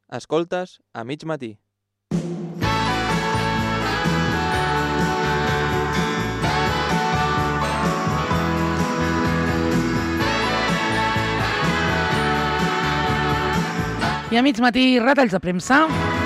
Escoltes a mig matí. I a mig matí, retalls de premsa.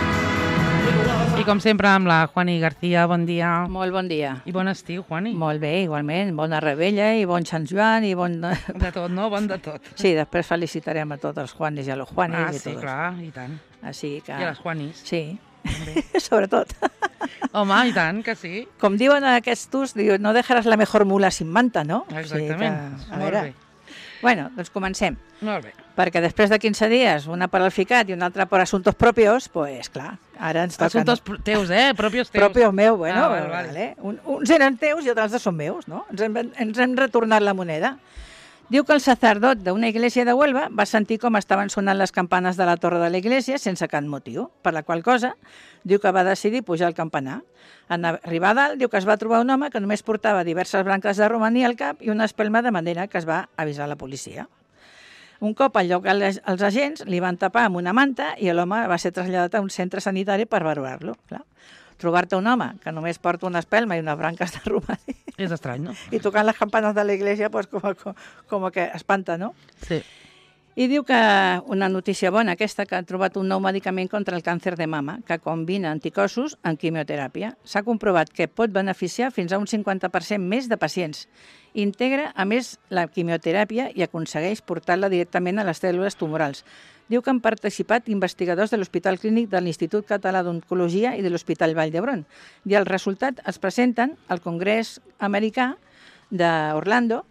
I com sempre amb la Juani García, bon dia. Molt bon dia. I bon estiu, Juani. Molt bé, igualment. Bona rebella i bon Sant Joan i bon... De tot, no? Bon de tot. Sí, després felicitarem a tots els Juanis i a los Juanis. Ah, i sí, todos. clar, i tant. Així que... I a les Juanis. Sí, sobretot. Home, i tant, que sí. Com diuen aquests, diu, no dejaràs la mejor mula sin manta, no? Exactament. O sigui que, Molt bé. Bueno, doncs comencem. Molt bé. Perquè després de 15 dies, una per al FICAT i una altra per assuntos propios, pues clar, ara ens toca... Assuntos teus, Propios teus. Propios meu, bueno, vale. Uns eren teus i altres són meus, no? Ens hem retornat la moneda. Diu que el sacerdot d'una església de Huelva va sentir com estaven sonant les campanes de la torre de l'església sense cap motiu, per la qual cosa diu que va decidir pujar al campanar. En arribar a dalt, diu que es va trobar un home que només portava diverses branques de romaní al cap i una espelma, de manera que es va avisar la policia. Un cop al lloc els agents li van tapar amb una manta i l'home va ser traslladat a un centre sanitari per valorar-lo. Trobar-te un home que només porta una espelma i unes branques de romaní És estrany, no? i tocant les campanes de l'església, pues, com que espanta, no? Sí. I diu que una notícia bona, aquesta, que ha trobat un nou medicament contra el càncer de mama, que combina anticossos amb quimioteràpia. S'ha comprovat que pot beneficiar fins a un 50% més de pacients. Integra, a més, la quimioteràpia i aconsegueix portar-la directament a les cèl·lules tumorals. Diu que han participat investigadors de l'Hospital Clínic de l'Institut Català d'Oncologia i de l'Hospital Vall d'Hebron. I el resultat es presenten al Congrés Americà d'Orlando,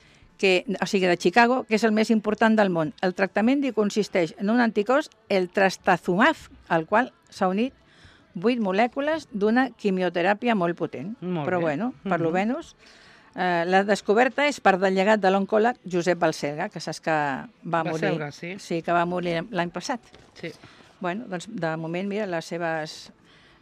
o sigui, de Chicago, que és el més important del món. El tractament consisteix en un anticòs, el trastuzumab, al qual s'ha unit 8 molècules d'una quimioteràpia molt potent. Molt Però bé. bueno, per lo menys, la descoberta és part del llegat de l'oncòleg Josep Balcelga, que saps que va morir... Balcelga, sí. Sí, que va morir l'any passat. Sí. Bueno, doncs de moment, mira, les seves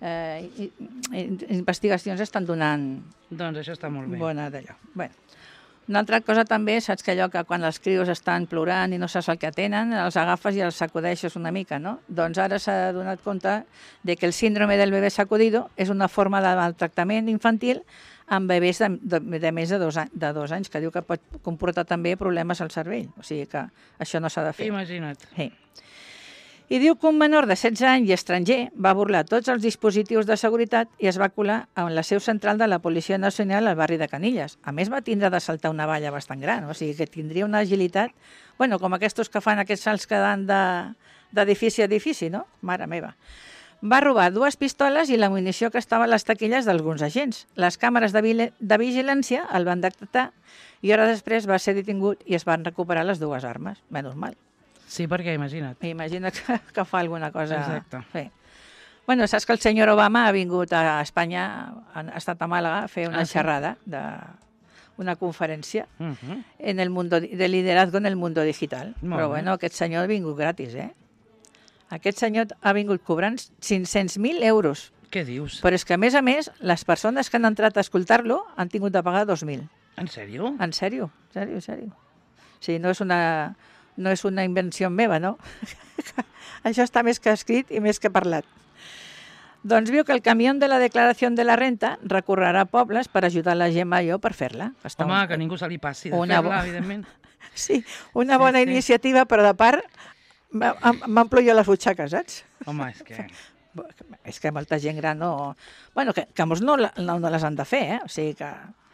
investigacions estan donant Doncs això està molt bé. bona d'allò. Bueno. Una altra cosa també, saps que allò que quan els crios estan plorant i no saps el que tenen, els agafes i els sacudeixes una mica, no? Doncs ara s'ha donat compte de que el síndrome del bebè sacudido és una forma de maltractament infantil amb bebès de més de 2 anys, que diu que pot comportar també problemes al cervell. O sigui que això no s'ha de fer. Imagina't. Sí. I diu que un menor de 16 anys i estranger va burlar tots els dispositius de seguretat i es va colar en la seu central de la Policia Nacional al barri de Canilles. A més, va tindre de saltar una valla bastant gran, o sigui que tindria una agilitat, bueno, com aquests que fan aquests salts que dan d'edifici a edifici, no? Mare meva. Va robar 2 pistoles i la munició que estava a les taquilles d'alguns agents. Les càmeres de vigilància el van detectar i hores després va ser detingut i es van recuperar les 2 armes. Menys mal. Sí, perquè imagina't. Imagina que fa alguna cosa... Exacte. Sí. Bueno, saps que el senyor Obama ha vingut a Espanya, ha estat a Màlaga a fer una xerrada, una conferència en el mundo de liderazgo en el mundo digital. Molt Però bé. bueno, aquest senyor ha vingut gratis, Aquest senyor ha vingut cobrant 500.000 euros. Què dius? Però és que, a més, les persones que han entrat a escoltar-lo han tingut de pagar 2.000. En sèrio? En sèrio, en sèrio. Sí, no és una invenció meva, no? Això està més que escrit i més que parlat. Doncs diu que el camió de la declaració de la renta recorrerà a pobles per ajudar la gent major per fer-la. Home, que ningú se li passi de Una fer-la, evidentment. Sí, una bona iniciativa, però de part m'amplo jo les butxaques, saps? Home, és que... És que molta gent gran no... Bueno, que molts no les han de fer, O sigui que...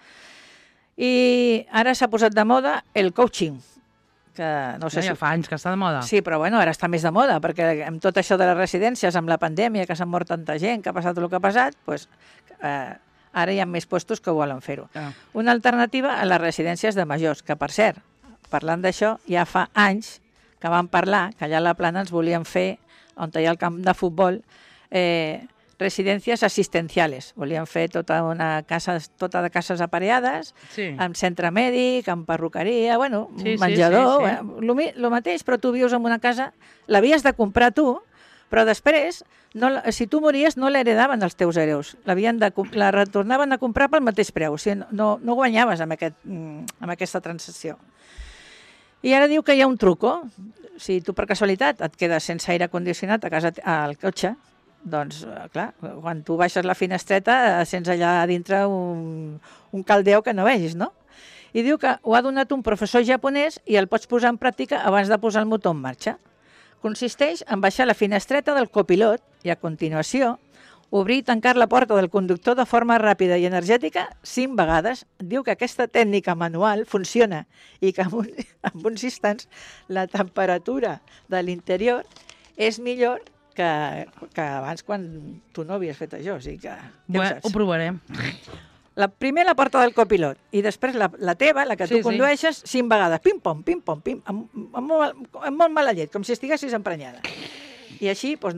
I ara s'ha posat de moda el coaching, que no sé Ja fa anys que està de moda. Sí, però bueno, ara està més de moda, perquè amb tot això de les residències, amb la pandèmia, que s'ha mort tanta gent, que ha passat el que ha passat, doncs, ara hi ha més puestos que volen fer-ho. Ah. Una alternativa a les residències de majors, que per cert, parlant d'això, ja fa anys que vam parlar, que allà a la Plana ens volien fer, on hi ha el camp de futbol, residències assistenciales. Volien fer tota de cases apareades, Sí. amb centre mèdic, amb perruqueria, bueno, Sí, menjador, sí. Lo mateix, però tu vius en una casa, l'havies de comprar tu, però després, si tu mories, no l'heredaven els teus hereus, la retornaven a comprar pel mateix preu, o sigui, no guanyaves amb aquesta transacció. I ara diu que hi ha un truco. si tu per casualitat et quedes sense aire condicionat a casa al cotxe, doncs, clar, quan tu baixes la finestreta sents allà a dintre un caldeu que no vegis, no? I diu que ho ha donat un professor japonès i el pots posar en pràctica abans de posar el motor en marxa. Consisteix en baixar la finestreta del copilot i, a continuació, obrir i tancar la porta del conductor de forma ràpida i energètica 5 vegades. Diu que aquesta tècnica manual funciona i que en uns instants la temperatura de l'interior és millor que abans quan tu no havies fet això. O sigui que, Bueno, ho provarem. Primer la porta del copilot i després la teva, la que tu condueixes, 5 vegades. Pim-pom, pim-pom, pim, amb molt mala llet, com si estiguessis emprenyada. I així doncs,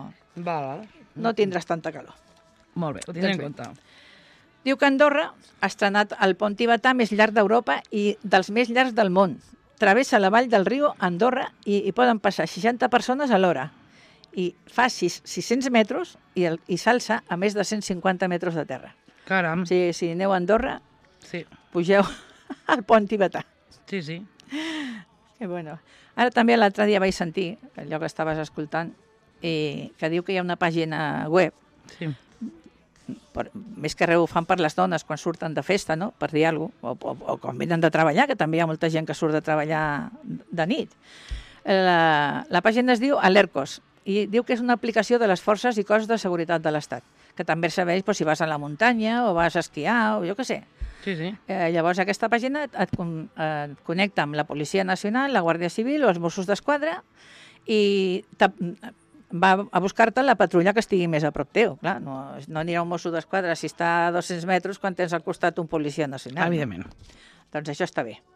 no tindràs tanta calor. Molt bé, ho tindré en compte. Diu que Andorra ha estrenat el pont tibetà més llarg d'Europa i dels més llargs del món. Travessa la vall del riu Andorra i poden passar 60 persones a l'hora. I fa 600 metres i s'alça a més de 150 metres de terra. Caram. Si aneu a Andorra, Sí. pugeu al pont tibetà. Sí. Que bueno. Ara també l'altre dia vaig sentir, allò que estaves escoltant, que diu que hi ha una pàgina web, Sí. més que res ho fan per les dones quan surten de festa, no? Per dir alguna cosa, o quan venen de treballar, que també hi ha molta gent que surt de treballar de nit. La pàgina es diu Alercos i diu que és una aplicació de les forces i cossos de seguretat de l'Estat, que també serveix si vas a la muntanya o vas a esquiar o jo què sé. Sí. Llavors aquesta pàgina et connecta amb la Policia Nacional, la Guàrdia Civil o els Mossos d'Esquadra i va a buscar-te la patrulla que estigui més a prop teu. Clar, no anirà un Mosso d'Esquadra si està a 200 metres quan tens al costat un Policia Nacional. Evidentment. Doncs això està bé.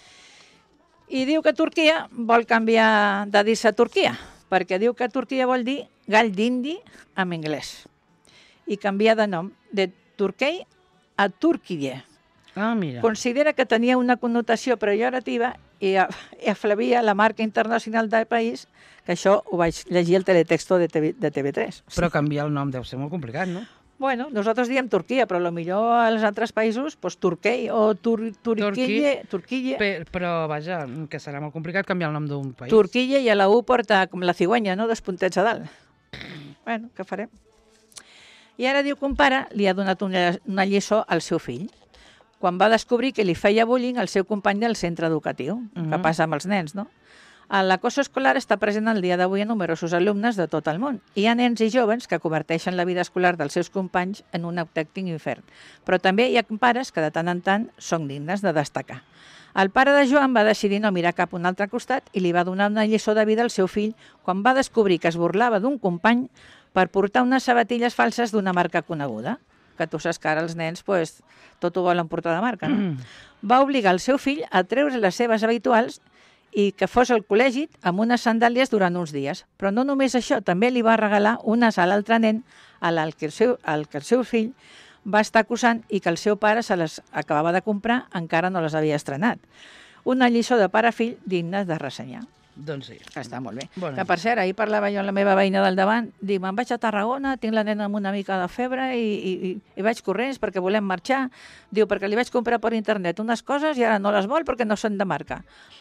I diu que Turquia vol canviar de dir-se Turquia, perquè diu que Turquia vol dir gall d'indi en anglès. I canviar de nom de Turquei a Turquie. Ah, mira. Considera que tenia una connotació pejorativa i aflavia la marca internacional del país, que això ho vaig llegir al teletexto de TV3. Però canviar el nom deu ser molt complicat, no? Bueno, nosaltres diem Turquia, però potser als altres països, doncs Turquei o Turquille. Però, vaja, que serà molt complicat canviar el nom d'un país. Turquille i a la U porta com la cigüenya, no?, 2 puntets a dalt. Bueno, què farem? I ara diu que un pare li ha donat una lliçó al seu fill quan va descobrir que li feia bullying al seu company del centre educatiu, que passa amb els nens, no? L'acoso escolar està present el dia d'avui a numerosos alumnes de tot el món. Hi ha nens i joves que converteixen la vida escolar dels seus companys en un autèntic infern. Però també hi ha pares que de tant en tant són dignes de destacar. El pare de Joan va decidir no mirar cap a un altre costat i li va donar una lliçó de vida al seu fill quan va descobrir que es burlava d'un company per portar unes sabatilles falses d'una marca coneguda. Que tu saps que ara els nens tot ho volen portar de marca, no? Va obligar el seu fill a treure les seves habituals i que fos al col·legi amb unes sandàlies durant uns dies. Però no només això, també li va regalar unes a l'altre nen al que el seu fill va estar acusant i que el seu pare se les acabava de comprar, encara no les havia estrenat. Una lliçó de pare-fill digna de ressenyar. Doncs sí. Està molt bé. Bueno. Que per cert, ahir parlava jo amb la meva veïna del davant, dic, me'n vaig a Tarragona, tinc la nena amb una mica de febre i vaig corrents perquè volem marxar. Diu, perquè li vaig comprar per internet unes coses i ara no les vol perquè no són de marca.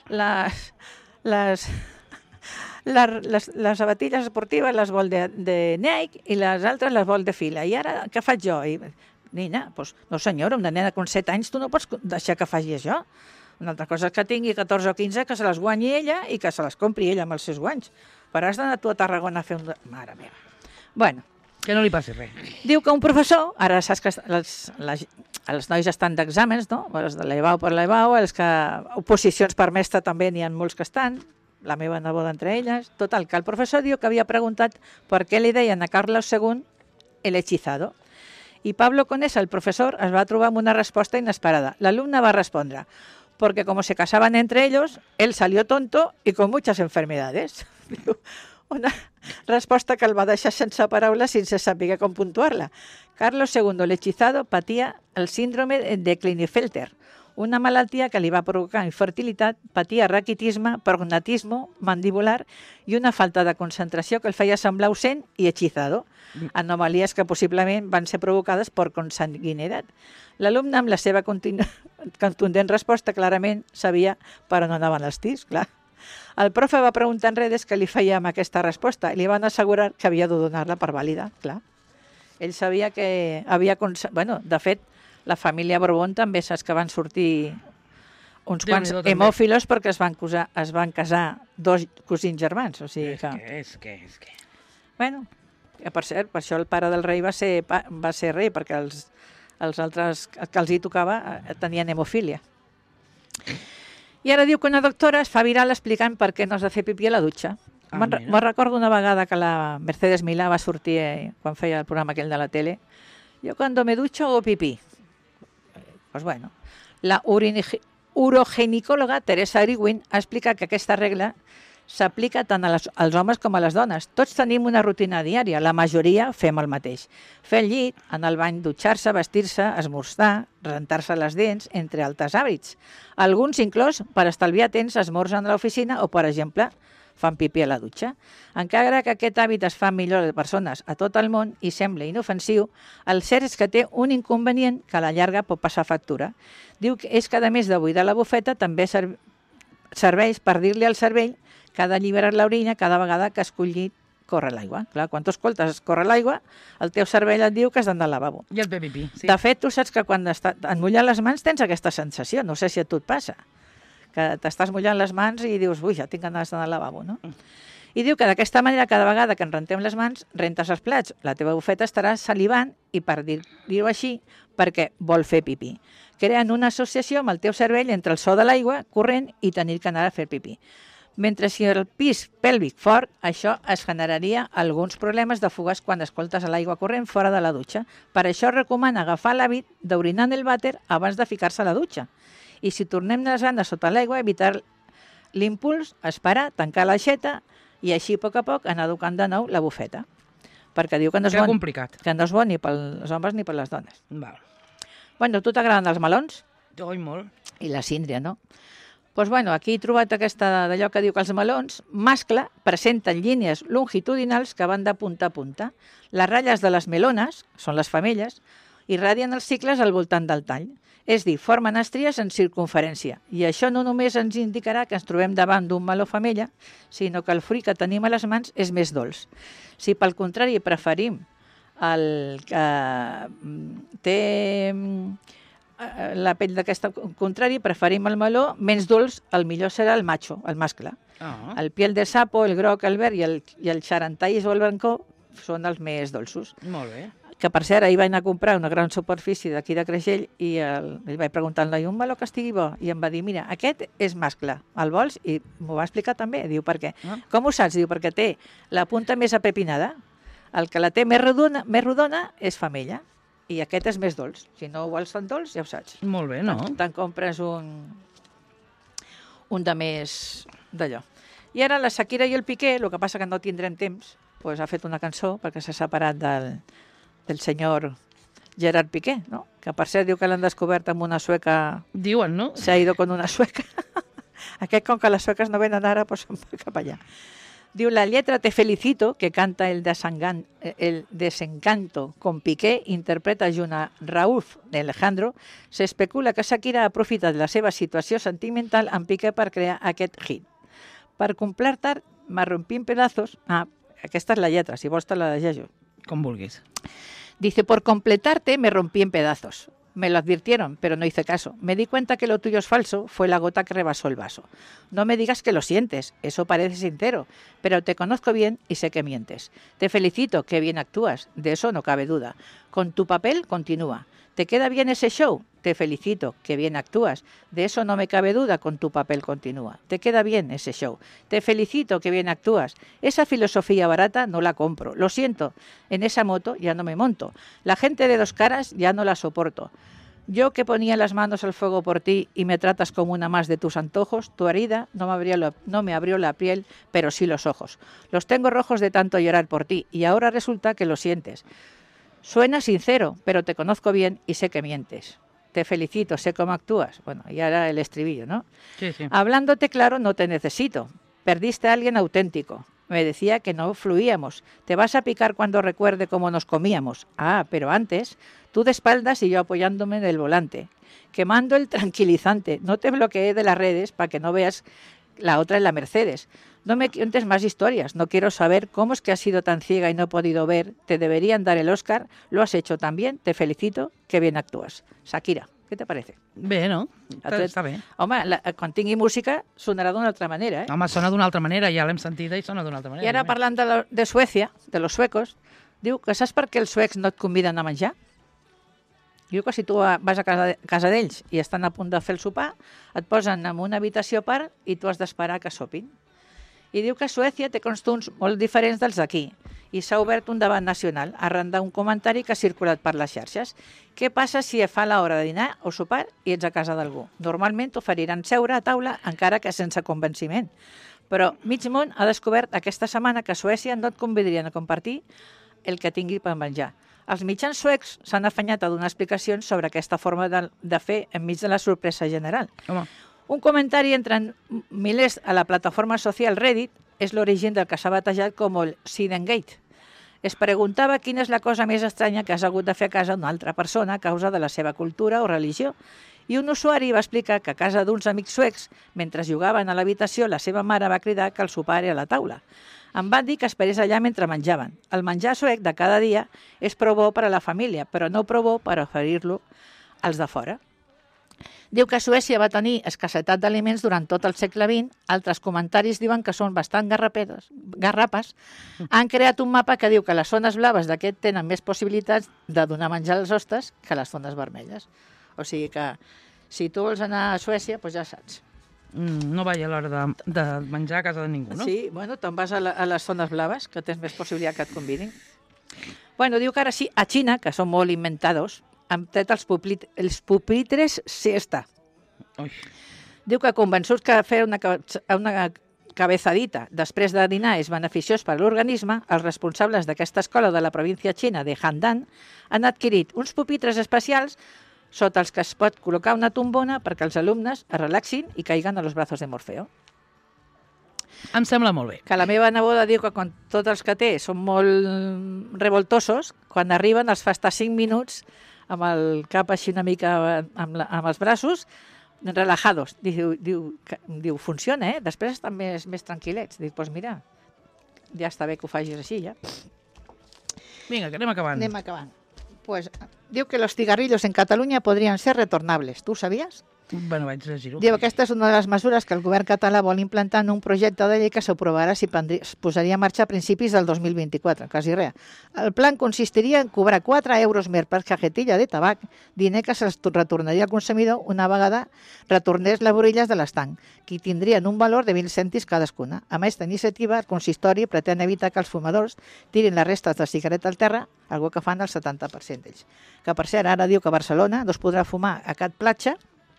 Les sabatilles esportives les vol de Nike i les altres les vol de fila. I ara què faig jo? I, nina, doncs, no senyora, una nena con 7 anys tu no pots deixar que faci això. Una altra cosa és que tingui 14 o 15, que se les guanyi ella i que se les compri ella amb els seus guanys. Però has d'anar tu a Tarragona a fer un... Mare meva. Bueno. Que no li passi res. Diu que un professor, ara saps que els nois estan d'exàmens, no? Els de l'EBAU per l'EBAU, els que oposicions per mestre també n'hi ha molts que estan, la meva neboda entre elles. Total, que el professor diu que havia preguntat per què li deien a Carlos II el hechizado. I Pablo Conesa, el professor, es va trobar amb una resposta inesperada. L'alumne va respondre: porque como se casaban entre ellos, él salió tonto y con muchas enfermedades. Una resposta que el va deixar sense paraules, sense saber com puntuar-la. Carlos II, el hechizado, patia el síndrome de Klinefelter, una malaltia que li va provocar infertilitat, patia raquitisme, prognatisme mandibular i una falta de concentració que el feia semblar ausent i hechizado, anomalies que possiblement van ser provocades per consanguinitat. L'alumne, amb la seva contundent resposta, clarament sabia per on anaven els tirs, clar. El profe va preguntar en redes què li feia amb aquesta resposta i li van assegurar que havia de donar-la per vàlida, clar. Ell sabia que havia... Bueno, de fet, la família Borbón també saps que van sortir uns quants hemòfilos perquè es van casar dos cosins germans. O sigui És que... Bueno, per cert, per això el pare del rei va ser rei, perquè els altres que els hi tocava tenien hemofília. I ara diu que una doctora es fa viral explicant per què no has de fer pipí a la dutxa. Me'n recordo una vegada que la Mercedes Milà va sortir quan feia el programa aquell de la tele. Jo cuando me ducho hago pipí. Pues bueno, la urogenicòloga Teresa Eriwin ha explicat que aquesta regla s'aplica tant als homes com a les dones. Tots tenim una rutina diària, la majoria fem el mateix. Fer el llit, anar al bany, dutxar-se, vestir-se, esmorzar, rentar-se les dents, entre altres hàbits. Alguns, inclús, per estalviar temps, esmorzen a l'oficina o, per exemple, fan pipí a la dutxa. Encara que aquest hàbit es fa millor de persones a tot el món i sembla inofensiu, el cert és que té un inconvenient que a la llarga pot passar factura. Diu que és que, a més de buidar la bufeta, també serveix per dir-li al cervell que ha d'alliberar l'orina cada vegada que has collit córrer l'aigua. Clar, quan tu escoltes córrer l'aigua, el teu cervell et diu que has d'anar al lavabo. I el fer pipí, sí. De fet, tu saps que quan et mullen les mans tens aquesta sensació, no sé si a tu et passa, que t'estàs mullant les mans i dius, ui, ja tinc ganes d'anar al lavabo, no? I diu que d'aquesta manera, cada vegada que ens rentem les mans, rentes els plats, la teva bufeta estarà salivant i, per dir-ho així, perquè vol fer pipí. Creen una associació amb el teu cervell entre el so de l'aigua corrent i tenir que anar a fer pipí. Mentre si el pis pèlvic fort, això es generaria alguns problemes de fugues quan escoltes l'aigua corrent fora de la dutxa. Per això recomana agafar l'hàbit d'orinar en el vàter abans de ficar-se a la dutxa. I si tornem les ganes sota l'aigua, evitar l'impuls, esperar, tancar l'aixeta i així, a poc anar educant de nou la bufeta. Perquè diu que no és bo, que no és bo ni pels homes ni per les dones. Val. Bueno, tu t'agraden els melons? Oi, molt. I la síndria, no? Doncs bueno, aquí he trobat aquesta d'allò que diu que els melons, mascle, presenten línies longitudinals que van de punta a punta. Les ratlles de les melones, són les femelles, irradien els cicles al voltant del tall. És dir, formen estries en circunferència. I això no només ens indicarà que ens trobem davant d'un meló femella, sinó que el fruit que tenim a les mans és més dolç. Si pel contrari preferim el que té la pell d'aquesta contrari, preferim el meló menys dolç, el millor serà el macho, el mascle. El piel de sapo, el groc, el verd i el xarantais o el brancó són els més dolços. Molt bé. Que per cert, ahir vaig anar a comprar una gran superfície d'aquí de Creixell i ell vaig preguntar al noi, un meló que estigui bo? I em va dir, mira, aquest és mascle, el vols? I m'ho va explicar també, diu, per què? Com ho saps? Diu, perquè té la punta més apepinada, el que la té més rodona és femella. I aquest és més dolç. Si no ho vols tan dolç, ja ho saps. Molt bé, no? Te'n compres un de més d'allò. I ara la Shakira i el Piqué, el que passa que no tindrem temps, doncs ha fet una cançó perquè s'ha separat del senyor Gerard Piqué, no? Que per cert diu que l'han descobert amb una sueca... Diuen, no? S'ha ido con una sueca. Aquest, com que les sueques no venen ara, doncs se'n va cap allà. Diu, la lletra Te felicito, que canta el desencanto con Piqué, interpreta junt a Raúf de Alejandro, s'especula que Shakira ha aprofitat la seva situació sentimental amb Piqué per crear aquest hit. Per completar, me rompí en pedazos... aquesta és la lletra, si vols te la llegeixo. Com vulguis. Dice, por completarte me rompí en pedazos. Me lo advirtieron, pero no hice caso. Me di cuenta que lo tuyo es falso, fue la gota que rebasó el vaso. No me digas que lo sientes, eso parece sincero, pero te conozco bien y sé que mientes. Te felicito, que bien actúas, de eso no cabe duda. Con tu papel continúa. ¿Te queda bien ese show? Te felicito, que bien actúas. De eso no me cabe duda, con tu papel continúa. Te queda bien ese show. Te felicito, que bien actúas. Esa filosofía barata no la compro. Lo siento, en esa moto ya no me monto. La gente de dos caras ya no la soporto. Yo que ponía las manos al fuego por ti y me tratas como una más de tus antojos, tu herida no me abrió la piel, pero sí los ojos. Los tengo rojos de tanto llorar por ti y ahora resulta que lo sientes. Suena sincero, pero te conozco bien y sé que mientes. Te felicito, sé cómo actúas. Bueno, y ahora el estribillo, ¿no? Sí, sí. Hablándote claro, no te necesito. Perdiste a alguien auténtico. Me decía que no fluíamos. Te vas a picar cuando recuerde cómo nos comíamos. Ah, pero antes, tú de espaldas y yo apoyándome en el volante. Quemando el tranquilizante. No te bloqueé de las redes para que no veas La otra es la Mercedes. No me cuentes más historias. No quiero saber cómo es que has sido tan ciega y no he podido ver. Te deberían dar el Oscar. Lo has hecho tan bien. Te felicito. Qué bien actúas. Shakira, què te parece? Bé, no? A tu- Està bé. Home, quan tingui música sonarà d'una altra manera, Home, sona d'una altra manera, ja l'hem sentida i sona d'una altra manera. I ara parlant de Suècia, de los suecos, diu que saps per què els suecs no et conviden a menjar? Diu que si tu vas a casa d'ells i estan a punt de fer el sopar, et posen en una habitació a part i tu has d'esperar que sopin. I diu que Suècia té costums molt diferents dels d'aquí i s'ha obert un debat nacional arran d'un comentari que ha circulat per les xarxes. Què passa si fa l'hora de dinar o sopar i ets a casa d'algú? Normalment t'oferiran seure a taula encara que sense convenciment. Però mig món ha descobert aquesta setmana que a Suècia no et convidarien a compartir el que tingui per menjar. Els mitjans suecs s'han afanyat a donar explicacions sobre aquesta forma de fer enmig de la sorpresa general. Home, Un comentari entre milers a la plataforma social Reddit és l'origen del que s'ha batejat com el Sidengate. Es preguntava quina és la cosa més estranya que has hagut de fer a casa d'una altra persona a causa de la seva cultura o religió. I un usuari va explicar que a casa d'uns amics suecs, mentre jugaven a l'habitació, la seva mare va cridar que el sopar era a la taula. Em van dir que esperés allà mentre menjaven. El menjar suec de cada dia és prou bo per a la família, però no prou bo per oferir-lo als de fora. Diu que Suècia va tenir escassetat d'aliments durant tot el segle XX. Altres comentaris diuen que són bastant garrapes. Han creat un mapa que diu que les zones blaves d'aquest tenen més possibilitats de donar menjar als hostes que les zones vermelles. O sigui que si tu vols anar a Suècia, doncs ja saps. no vaig a l'hora de menjar a casa de ningú, no? Sí, bueno, te'n vas a les zones blaves, que tens més possibilitat que et convidin. Bueno, diu que ara sí, a Xina, que són molt inventados, han tret els pupitres siesta. Ui. Diu que convençuts que fer una cabezadita després de dinar és beneficiós per a l'organisme, els responsables d'aquesta escola de la província xina de Handan han adquirit uns pupitres especials sota els que es pot col·locar una tombona perquè els alumnes es relaxin i caiguen a los brazos de Morfeo. Em sembla molt bé. Que la meva neboda diu que quan tots els que té són molt revoltosos, quan arriben els fa estar 5 minuts amb el cap així una mica amb els braços, relajados. Diu funciona, Després estan més tranquil·lets. Dic, doncs mira, ja està bé que ho facis així, ja. Vinga, que anem acabant. Anem acabant. Pues, diu que los cigarrillos en Catalunya podrien ser retornables. Tu ho sabies? Bueno, vaig llegir-ho. Diu que aquesta és una de les mesures que el govern català vol implantar en un projecte de llei que s'aprovarà si es posaria en marxa a principis del 2024, quasi res. El plan consistiria en cobrar 4 euros més per cajetilla de tabac, diner que se'ls retornaria al consumidor una vegada retornés les borilles de l'estanc, que tindrien un valor de 20 cèntims cadascuna. A més, d'iniciativa, el consistori pretén evitar que els fumadors tirin les restes de cigareta al terra, algo que fan el 70% d'ells. Que, per cert, ara diu que a Barcelona no es podrà fumar a cap platja.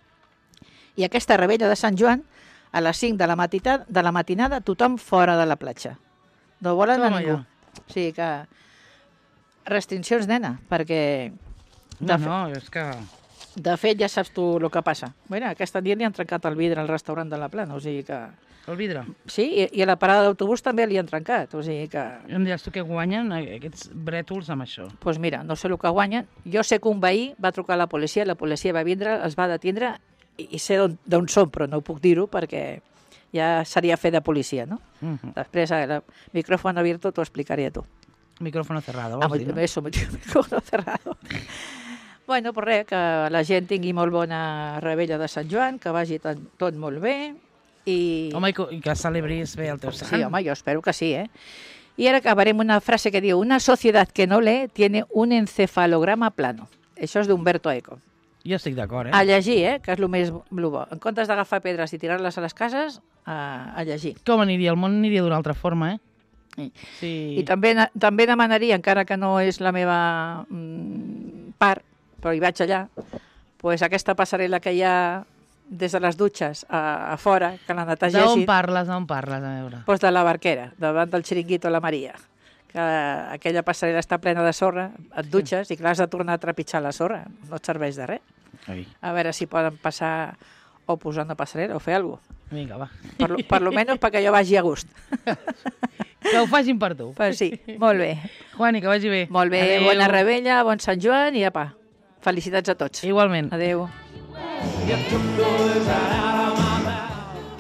I aquesta rebella de Sant Joan, a les 5 de la matinada, tothom fora de la platja. No volen a ningú. O sigui que restriccions, nena, perquè És que... de fet ja saps tu el que passa. Bueno, aquesta nit li han trencat el vidre al restaurant de la Plana, o sigui que... El vidre. Sí, i a la parada d'autobús també li han trencat, o sigui que... Em diràs tu què guanyen aquests brètols amb això? Doncs pues mira, no sé el que guanyen. Jo sé que un veí va trucar a la policia va vindre, els va detindre i sé d'on són, però no ho puc dir-ho perquè ja seria fer de policia, no? Després, el micrófono abierto t'ho explicaré a tu. Micrófono cerrado, vols dir, no? Eso, micrófono cerrado. Bueno, pues res, que la gent tingui molt bona rebella de Sant Joan, que vagi tot molt bé i... Home, i que celebris bé el teu sant. Sí, home, jo espero que sí, I ara acabarem una frase que diu: una sociedad que no lee tiene un encefalograma plano. Això és d'Umberto Eco. Jo estic d'acord, A llegir, que és el més bo. En comptes d'agafar pedres i tirar-les a les cases, a llegir. Com aniria? El món aniria d'una altra forma, Sí. I també demanaria, encara que no és la meva part, però hi vaig allà, pues aquesta passarel·la que hi ha des de les dutxes a fora, que la netegessin. D'on parles, a veure? Pues de la Barquera, davant del xiringuito La Maria. Que aquella passarel·la està plena de sorra, et dutxes i clar, has de tornar a trepitjar la sorra. No et serveix de res. Ai. A veure si poden passar o posar una passarel·la o fer alguna cosa. Vinga, va. Per lo menos perquè jo vagi a gust. Que ho facin per tu. Pues sí, molt bé. Juani, que vagi bé. Molt bé, Adéu. bona rebella, bon Sant Joan i apa, felicitats a tots. Igualment. Adéu. You took those